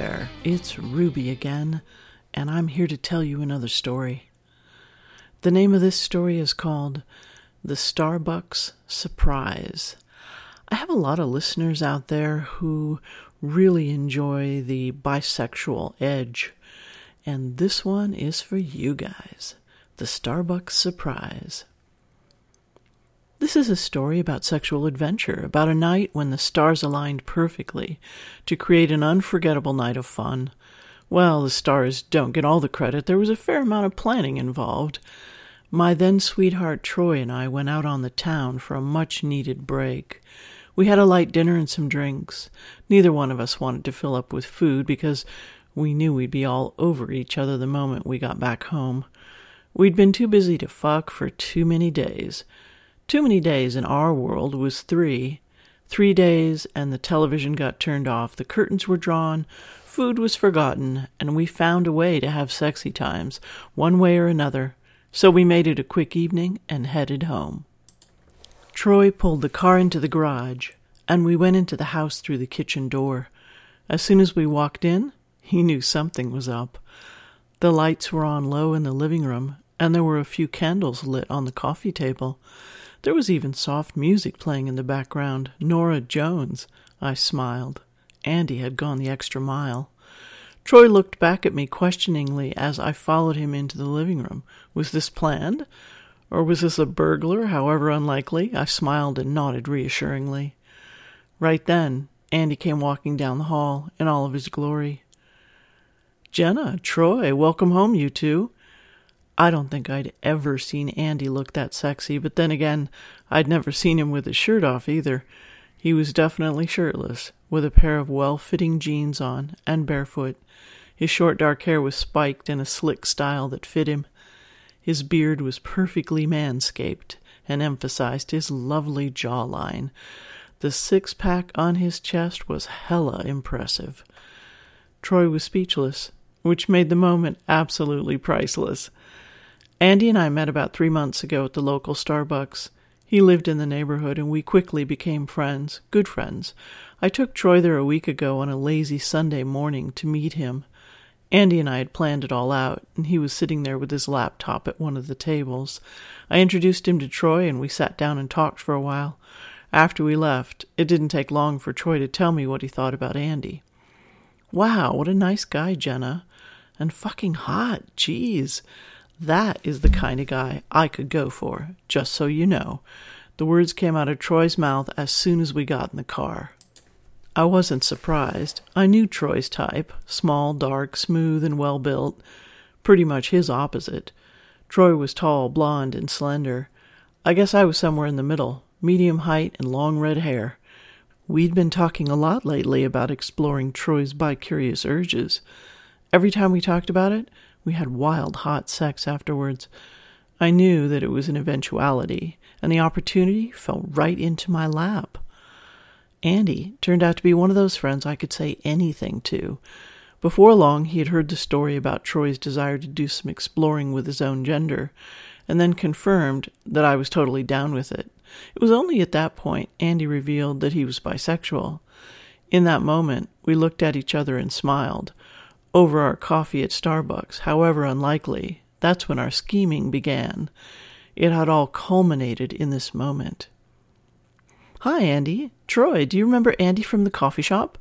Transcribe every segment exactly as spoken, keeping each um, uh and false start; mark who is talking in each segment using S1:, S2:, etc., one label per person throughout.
S1: there, it's Ruby again, and I'm here to tell you another story. The name of this story is called The Starbucks Surprise. I have a lot of listeners out there who really enjoy the bisexual edge, and this one is for you guys. The Starbucks Surprise. This is a story about sexual adventure, about a night when the stars aligned perfectly to create an unforgettable night of fun. Well, the stars don't get all the credit. There was a fair amount of planning involved. My then-sweetheart Troy and I went out on the town for a much-needed break. We had a light dinner and some drinks. Neither one of us wanted to fill up with food because we knew we'd be all over each other the moment we got back home. We'd been too busy to fuck for too many days. Too many days in our world was three. Three days, and the television got turned off, the curtains were drawn, food was forgotten, and we found a way to have sexy times, one way or another. So we made it a quick evening and headed home. Troy pulled the car into the garage, and we went into the house through the kitchen door. As soon as we walked in, he knew something was up. The lights were on low in the living room, and there were a few candles lit on the coffee table. There was even soft music playing in the background. Norah Jones. I smiled. Andy had gone the extra mile. Troy looked back at me questioningly as I followed him into the living room. Was this planned? Or was this a burglar, however unlikely? I smiled and nodded reassuringly. Right then, Andy came walking down the hall in all of his glory. Jenna, Troy, welcome home, you two. I don't think I'd ever seen Andy look that sexy, but then again, I'd never seen him with his shirt off either. He was definitely shirtless, with a pair of well-fitting jeans on, and barefoot. His short dark hair was spiked in a slick style that fit him. His beard was perfectly manscaped, and emphasized his lovely jawline. The six-pack on his chest was hella impressive. Troy was speechless, which made the moment absolutely priceless. Andy and I met about three months ago at the local Starbucks. He lived in the neighborhood, and we quickly became friends, good friends. I took Troy there a week ago on a lazy Sunday morning to meet him. Andy and I had planned it all out, and he was sitting there with his laptop at one of the tables. I introduced him to Troy, and we sat down and talked for a while. After we left, it didn't take long for Troy to tell me what he thought about Andy. Wow, what a nice guy, Jenna. And fucking hot, jeez. That is the kind of guy I could go for, just so you know. The words came out of Troy's mouth as soon as we got in the car. I wasn't surprised. I knew Troy's type. Small, dark, smooth, and well-built. Pretty much his opposite. Troy was tall, blonde, and slender. I guess I was somewhere in the middle, medium height and long red hair. We'd been talking a lot lately about exploring Troy's bi-curious urges. Every time we talked about it, we had wild, hot sex afterwards. I knew that it was an eventuality, and the opportunity fell right into my lap. Andy turned out to be one of those friends I could say anything to. Before long, he had heard the story about Troy's desire to do some exploring with his own gender, and then confirmed that I was totally down with it. It was only at that point Andy revealed that he was bisexual. In that moment, we looked at each other and smiled. Over our coffee at Starbucks, however unlikely, that's when our scheming began. It had all culminated in this moment. Hi, Andy. Troy, do you remember Andy from the coffee shop?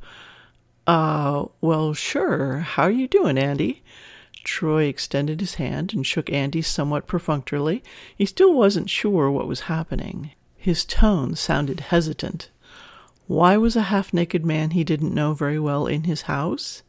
S1: Uh, well, sure. How are you doing, Andy? Troy extended his hand and shook Andy's somewhat perfunctorily. He still wasn't sure what was happening. His tone sounded hesitant. Why was a half-naked man he didn't know very well in his house?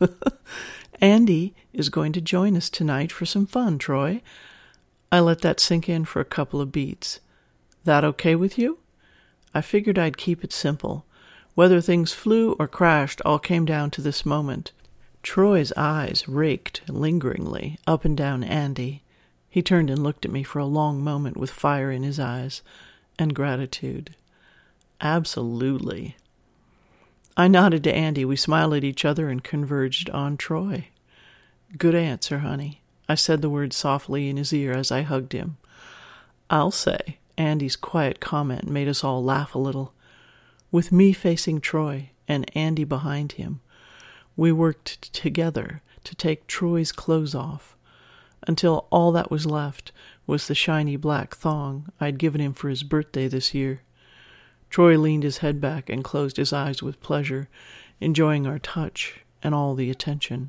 S1: Andy is going to join us tonight for some fun, Troy. I let that sink in for a couple of beats. That okay with you? I figured I'd keep it simple. Whether things flew or crashed all came down to this moment. Troy's eyes raked lingeringly up and down Andy. He turned and looked at me for a long moment with fire in his eyes and gratitude. Absolutely. I nodded to Andy. We smiled at each other and converged on Troy. Good answer, honey. I said the words softly in his ear as I hugged him. I'll say, Andy's quiet comment made us all laugh a little. With me facing Troy and Andy behind him, We worked t- together to take Troy's clothes off, until all that was left was the shiny black thong I'd given him for his birthday this year. Troy leaned his head back and closed his eyes with pleasure, enjoying our touch and all the attention.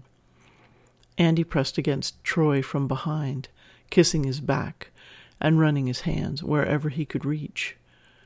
S1: Andy pressed against Troy from behind, kissing his back and running his hands wherever he could reach.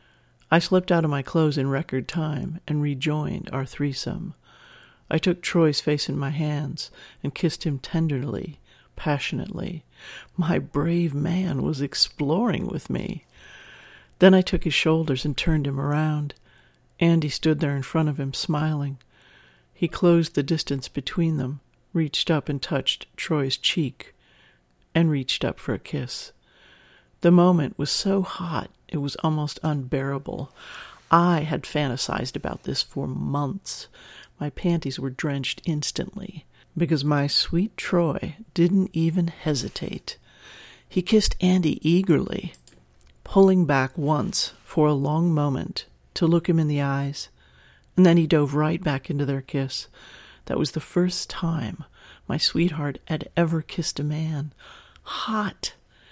S1: I slipped out of my clothes in record time and rejoined our threesome. I took Troy's face in my hands and kissed him tenderly, passionately. My brave man was exploring with me. Then I took his shoulders and turned him around. Andy stood there in front of him, smiling. He closed the distance between them, reached up and touched Troy's cheek, and reached up for a kiss. The moment was so hot, it was almost unbearable. I had fantasized about this for months. My panties were drenched instantly, because my sweet Troy didn't even hesitate. He kissed Andy eagerly, pulling back once for a long moment to look him in the eyes, and then he dove right back into their kiss. That was the first time my sweetheart had ever kissed a man. Hot!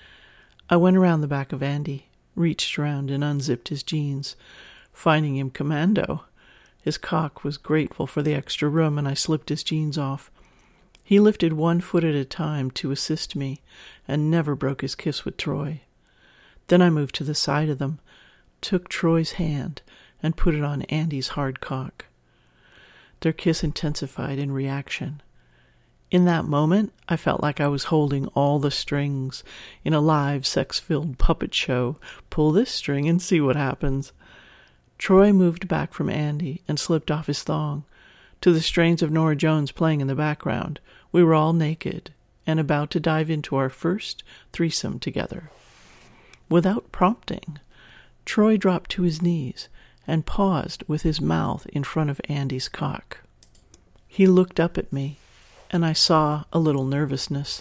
S1: I went around the back of Andy, reached around and unzipped his jeans, finding him commando. His cock was grateful for the extra room, and I slipped his jeans off. He lifted one foot at a time to assist me, and never broke his kiss with Troy. Then I moved to the side of them, took Troy's hand, and put it on Andy's hard cock. Their kiss intensified in reaction. In that moment, I felt like I was holding all the strings in a live, sex-filled puppet show. Pull this string and see what happens. Troy moved back from Andy and slipped off his thong. To the strains of Norah Jones playing in the background, we were all naked and about to dive into our first threesome together. Without prompting, Troy dropped to his knees and paused with his mouth in front of Andy's cock. He looked up at me, and I saw a little nervousness.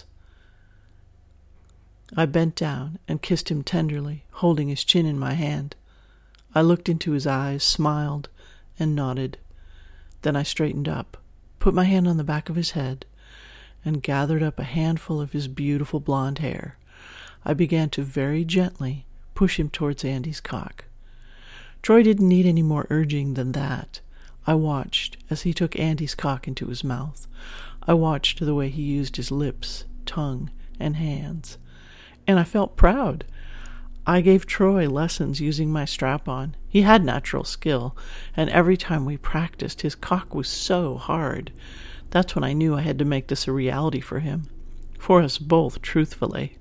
S1: I bent down and kissed him tenderly, holding his chin in my hand. I looked into his eyes, smiled, and nodded. Then I straightened up, put my hand on the back of his head, and gathered up a handful of his beautiful blonde hair. I began to very gently push him towards Andy's cock. Troy didn't need any more urging than that. I watched as he took Andy's cock into his mouth. I watched the way he used his lips, tongue, and hands. And I felt proud. I gave Troy lessons using my strap-on. He had natural skill, and every time we practiced, his cock was so hard. That's when I knew I had to make this a reality for him. For us both, truthfully.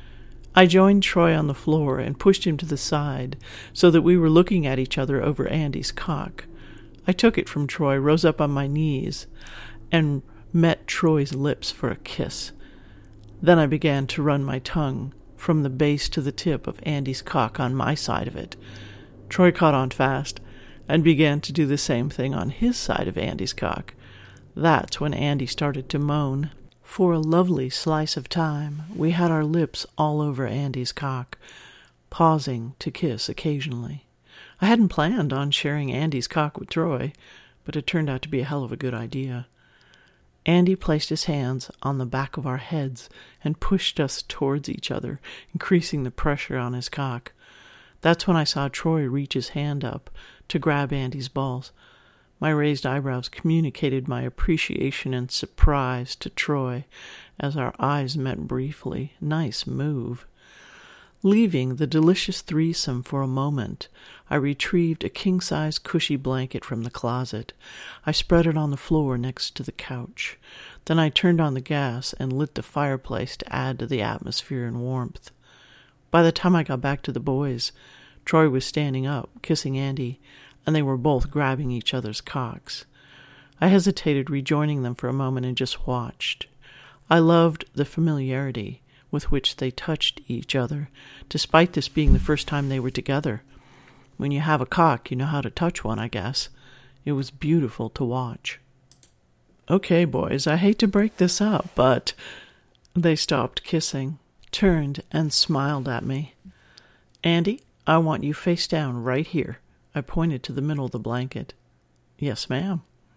S1: I joined Troy on the floor and pushed him to the side so that we were looking at each other over Andy's cock. I took it from Troy, rose up on my knees, and met Troy's lips for a kiss. Then I began to run my tongue from the base to the tip of Andy's cock on my side of it. Troy caught on fast and began to do the same thing on his side of Andy's cock. That's when Andy started to moan. For a lovely slice of time, we had our lips all over Andy's cock, pausing to kiss occasionally. I hadn't planned on sharing Andy's cock with Troy, but it turned out to be a hell of a good idea. Andy placed his hands on the back of our heads and pushed us towards each other, increasing the pressure on his cock. That's when I saw Troy reach his hand up to grab Andy's balls. My raised eyebrows communicated my appreciation and surprise to Troy as our eyes met briefly. Nice move. Leaving the delicious threesome for a moment, I retrieved a king-size cushy blanket from the closet. I spread it on the floor next to the couch. Then I turned on the gas and lit the fireplace to add to the atmosphere and warmth. By the time I got back to the boys, Troy was standing up, kissing Andy, and they were both grabbing each other's cocks. I hesitated rejoining them for a moment and just watched. I loved the familiarity with which they touched each other, despite this being the first time they were together. When you have a cock, you know how to touch one, I guess. It was beautiful to watch. Okay, boys, I hate to break this up, but... They stopped kissing, turned, and smiled at me. Andy, I want you face down right here. I pointed to the middle of the blanket. Yes, ma'am.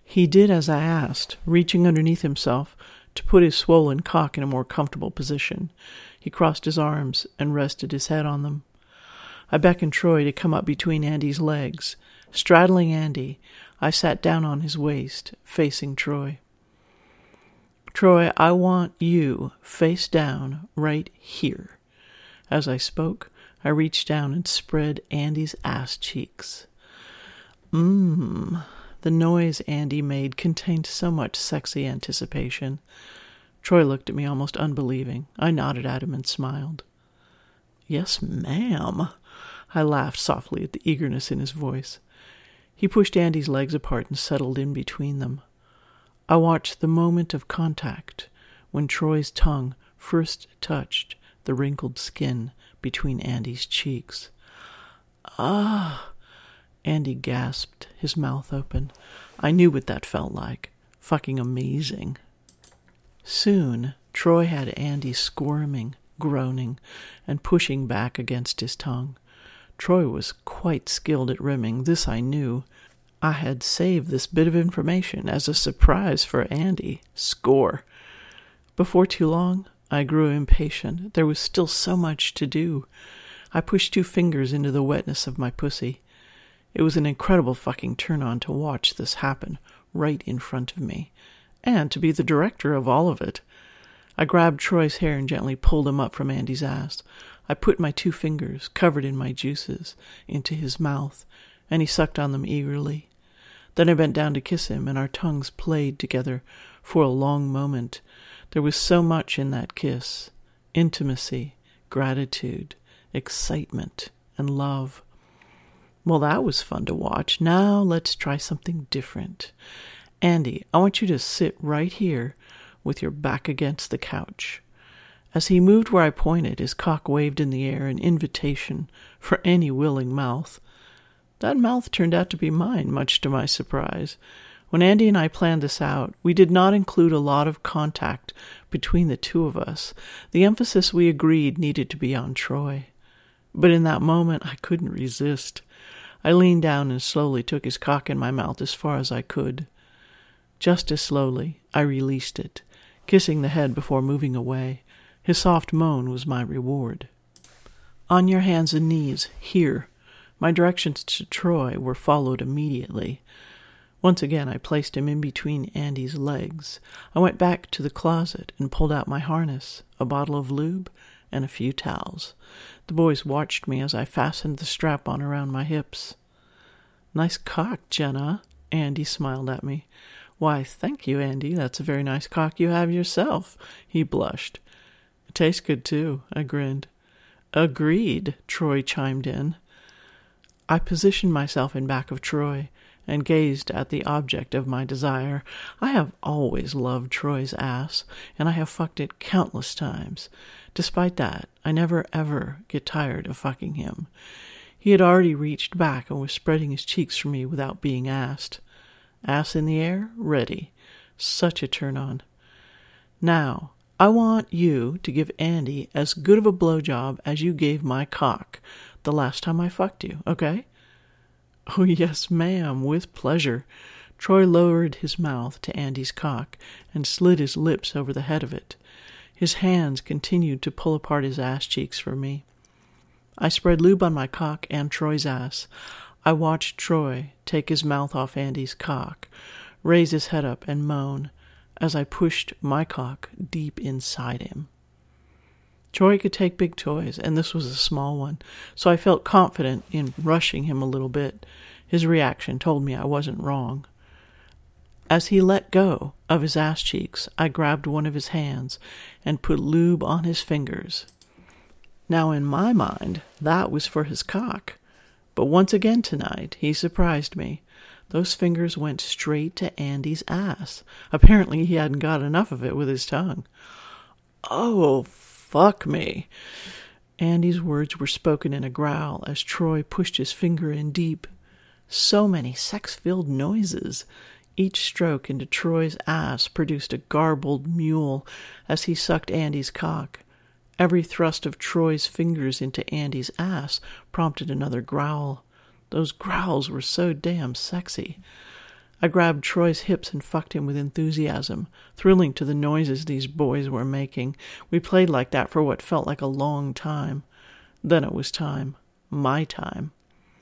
S1: He did as I asked, reaching underneath himself to put his swollen cock in a more comfortable position. He crossed his arms and rested his head on them. I beckoned Troy to come up between Andy's legs. Straddling Andy, I sat down on his waist, facing Troy. Troy, I want you face down right here. As I spoke, I reached down and spread Andy's ass cheeks. Mmm. The noise Andy made contained so much sexy anticipation. Troy looked at me almost unbelieving. I nodded at him and smiled. Yes, ma'am. I laughed softly at the eagerness in his voice. He pushed Andy's legs apart and settled in between them. I watched the moment of contact when Troy's tongue first touched the wrinkled skin between Andy's cheeks. Ah! Andy gasped, his mouth open. I knew what that felt like. Fucking amazing. Soon, Troy had Andy squirming, groaning, and pushing back against his tongue. Troy was quite skilled at rimming, this I knew. I had saved this bit of information as a surprise for Andy. Score. Before too long, I grew impatient. There was still so much to do. I pushed two fingers into the wetness of my pussy. It was an incredible fucking turn-on to watch this happen right in front of me, and to be the director of all of it. I grabbed Troy's hair and gently pulled him up from Andy's ass. I put my two fingers, covered in my juices, into his mouth, and he sucked on them eagerly. Then I bent down to kiss him, and our tongues played together for a long moment. There was so much in that kiss: intimacy, gratitude, excitement, and love. Well, that was fun to watch. Now let's try something different. Andy, I want you to sit right here with your back against the couch. As he moved where I pointed, his cock waved in the air, an invitation for any willing mouth. That mouth turned out to be mine, much to my surprise. When Andy and I planned this out, we did not include a lot of contact between the two of us. The emphasis we agreed needed to be on Troy. But in that moment, I couldn't resist. I leaned down and slowly took his cock in my mouth as far as I could. Just as slowly, I released it, kissing the head before moving away. His soft moan was my reward. On your hands and knees, here. My directions to Troy were followed immediately. Once again, I placed him in between Andy's legs. I went back to the closet and pulled out my harness, a bottle of lube, and a few towels. The boys watched me as I fastened the strap on around my hips. Nice cock, Jenna. Andy smiled at me. Why, thank you, Andy. That's a very nice cock you have yourself. He blushed. It tastes good, too. I grinned. Agreed, Troy chimed in. I positioned myself in back of Troy and gazed at the object of my desire. I have always loved Troy's ass, and I have fucked it countless times. Despite that, I never ever get tired of fucking him. He had already reached back and was spreading his cheeks for me without being asked. Ass in the air, ready. Such a turn-on. Now, I want you to give Andy as good of a blowjob as you gave my cock the last time I fucked you, okay? Oh, yes, ma'am, with pleasure. Troy lowered his mouth to Andy's cock and slid his lips over the head of it. His hands continued to pull apart his ass cheeks for me. I spread lube on my cock and Troy's ass. I watched Troy take his mouth off Andy's cock, raise his head up and moan as I pushed my cock deep inside him. Troy could take big toys, and this was a small one, so I felt confident in rushing him a little bit. His reaction told me I wasn't wrong. As he let go of his ass cheeks, I grabbed one of his hands and put lube on his fingers. Now, in my mind, that was for his cock. But once again tonight, he surprised me. Those fingers went straight to Andy's ass. Apparently, he hadn't got enough of it with his tongue. Oh, fuck me. Andy's words were spoken in a growl as Troy pushed his finger in deep. So many sex-filled noises. Each stroke into Troy's ass produced a garbled mule as he sucked Andy's cock. Every thrust of Troy's fingers into Andy's ass prompted another growl. Those growls were so damn sexy. I grabbed Troy's hips and fucked him with enthusiasm, thrilling to the noises these boys were making. We played like that for what felt like a long time. Then it was time. My time.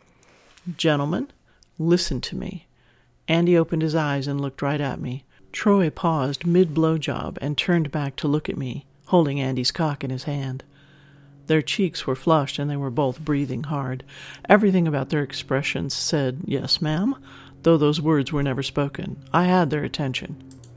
S1: Gentlemen, listen to me. Andy opened his eyes and looked right at me. Troy paused mid-blowjob and turned back to look at me, holding Andy's cock in his hand. Their cheeks were flushed and they were both breathing hard. Everything about their expressions said, "Yes, ma'am," though those words were never spoken. I had their attention.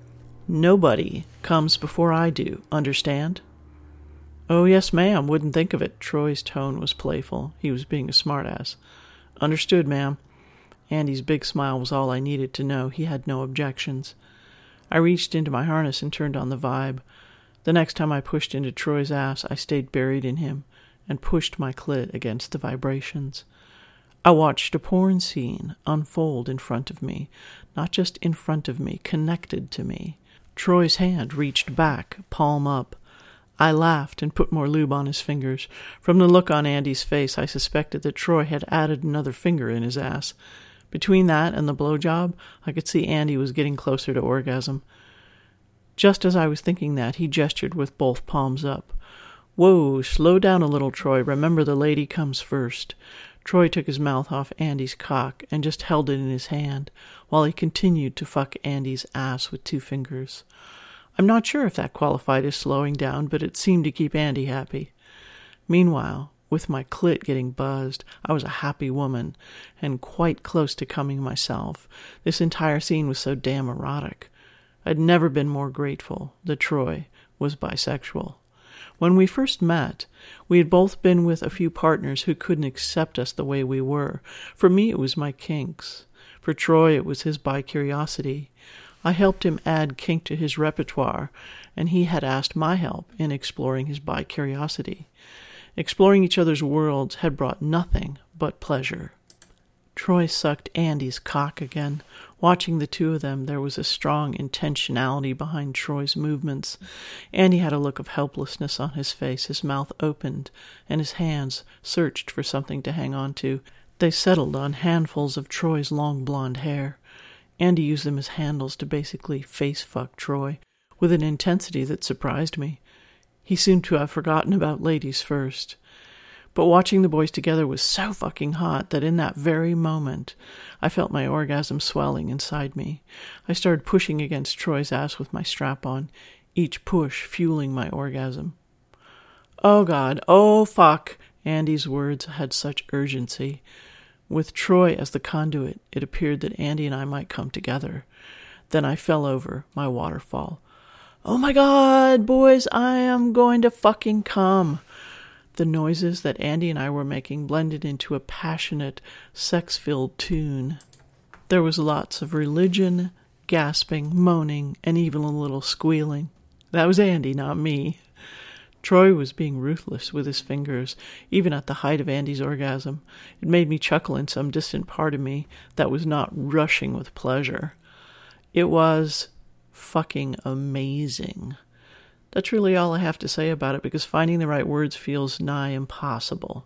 S1: "Nobody comes before I do, understand?" "Oh, yes, ma'am, wouldn't think of it." Troy's tone was playful. He was being a smartass. "Understood, ma'am." Andy's big smile was all I needed to know. He had no objections. I reached into my harness and turned on the vibe. The next time I pushed into Troy's ass, I stayed buried in him and pushed my clit against the vibrations. I watched a porn scene unfold in front of me, not just in front of me, connected to me. Troy's hand reached back, palm up. I laughed and put more lube on his fingers. From the look on Andy's face, I suspected that Troy had added another finger in his ass. Between that and the blowjob, I could see Andy was getting closer to orgasm. Just as I was thinking that, he gestured with both palms up. "Whoa, slow down a little, Troy. Remember, the lady comes first." Troy took his mouth off Andy's cock and just held it in his hand, while he continued to fuck Andy's ass with two fingers. I'm not sure if that qualified as slowing down, but it seemed to keep Andy happy. Meanwhile, with my clit getting buzzed, I was a happy woman, and quite close to coming myself. This entire scene was so damn erotic. I'd never been more grateful that Troy was bisexual. When we first met, we had both been with a few partners who couldn't accept us the way we were. For me, it was my kinks. For Troy, it was his bi-curiosity. I helped him add kink to his repertoire, and he had asked my help in exploring his bi-curiosity. Exploring each other's worlds had brought nothing but pleasure. Troy sucked Andy's cock again. Watching the two of them, there was a strong intentionality behind Troy's movements. Andy had a look of helplessness on his face. His mouth opened, and his hands searched for something to hang on to. They settled on handfuls of Troy's long blonde hair. Andy used them as handles to basically face-fuck Troy, with an intensity that surprised me. He seemed to have forgotten about ladies first. But watching the boys together was so fucking hot that in that very moment, I felt my orgasm swelling inside me. I started pushing against Troy's ass with my strap on, each push fueling my orgasm. "Oh, God, oh, fuck." Andy's words had such urgency. With Troy as the conduit, it appeared that Andy and I might come together. Then I fell over my waterfall. "Oh my God, boys, I am going to fucking come." The noises that Andy and I were making blended into a passionate, sex-filled tune. There was lots of religion, gasping, moaning, and even a little squealing. That was Andy, not me. Troy was being ruthless with his fingers, even at the height of Andy's orgasm. It made me chuckle in some distant part of me that was not rushing with pleasure. It was fucking amazing. That's really all I have to say about it, because finding the right words feels nigh impossible.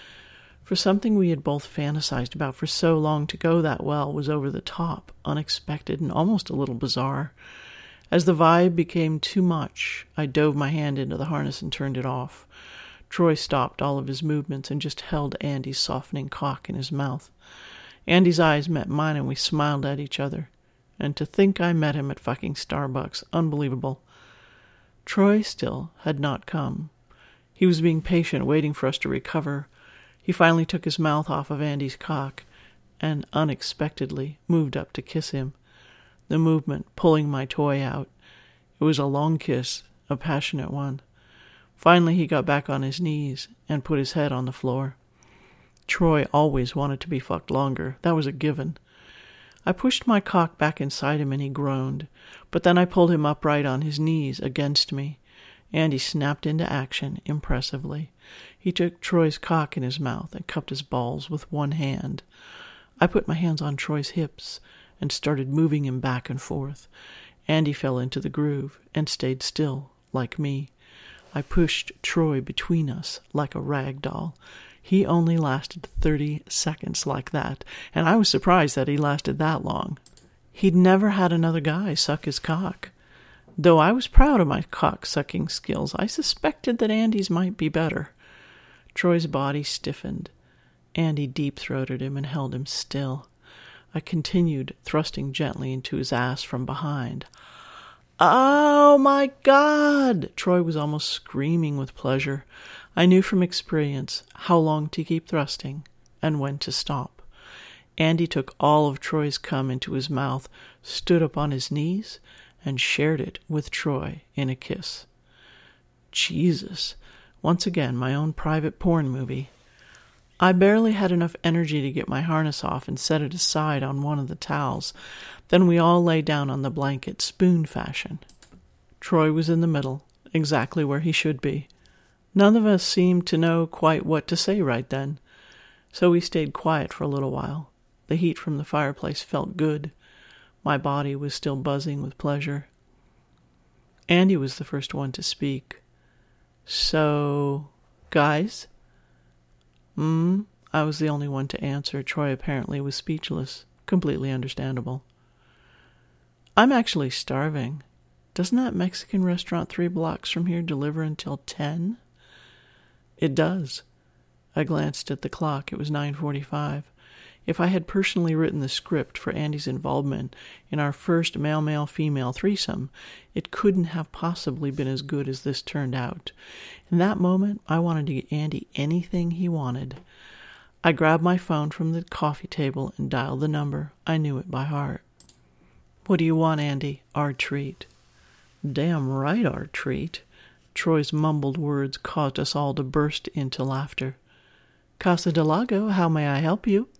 S1: For something we had both fantasized about for so long, to go that well was over the top, unexpected, and almost a little bizarre. As the vibe became too much, I dove my hand into the harness and turned it off. Troy stopped all of his movements and just held Andy's softening cock in his mouth. Andy's eyes met mine and we smiled at each other. And to think I met him at fucking Starbucks. Unbelievable. Troy still had not come. He was being patient, waiting for us to recover. He finally took his mouth off of Andy's cock and unexpectedly moved up to kiss him. The movement pulling my toy out. It was a long kiss, a passionate one. Finally he got back on his knees and put his head on the floor. Troy always wanted to be fucked longer. That was a given. I pushed my cock back inside him and he groaned, but then I pulled him upright on his knees against me. Andy snapped into action impressively. He took Troy's cock in his mouth and cupped his balls with one hand. I put my hands on Troy's hips and started moving him back and forth. Andy fell into the groove and stayed still, like me. I pushed Troy between us like a rag doll. He only lasted thirty seconds like that, and I was surprised that he lasted that long. He'd never had another guy suck his cock. Though I was proud of my cock-sucking skills, I suspected that Andy's might be better. Troy's body stiffened. Andy deep-throated him and held him still. I continued, thrusting gently into his ass from behind. "Oh, my God!" Troy was almost screaming with pleasure. I knew from experience how long to keep thrusting and when to stop. Andy took all of Troy's cum into his mouth, stood up on his knees, and shared it with Troy in a kiss. Jesus! Once again, my own private porn movie. I barely had enough energy to get my harness off and set it aside on one of the towels. Then we all lay down on the blanket, spoon fashion. Troy was in the middle, exactly where he should be. None of us seemed to know quite what to say right then, so we stayed quiet for a little while. The heat from the fireplace felt good. My body was still buzzing with pleasure. Andy was the first one to speak. "So, guys?" Hmm, I was the only one to answer. Troy apparently was speechless. Completely understandable. "I'm actually starving. Doesn't that Mexican restaurant three blocks from here deliver until ten? "It does." I glanced at the clock. It was nine forty-five. If I had personally written the script for Andy's involvement in our first male-male-female threesome, it couldn't have possibly been as good as this turned out. In that moment, I wanted to get Andy anything he wanted. I grabbed my phone from the coffee table and dialed the number. I knew it by heart. "What do you want, Andy?" "Our treat." "Damn right, our treat." Troy's mumbled words caused us all to burst into laughter. "Casa del Lago, how may I help you?"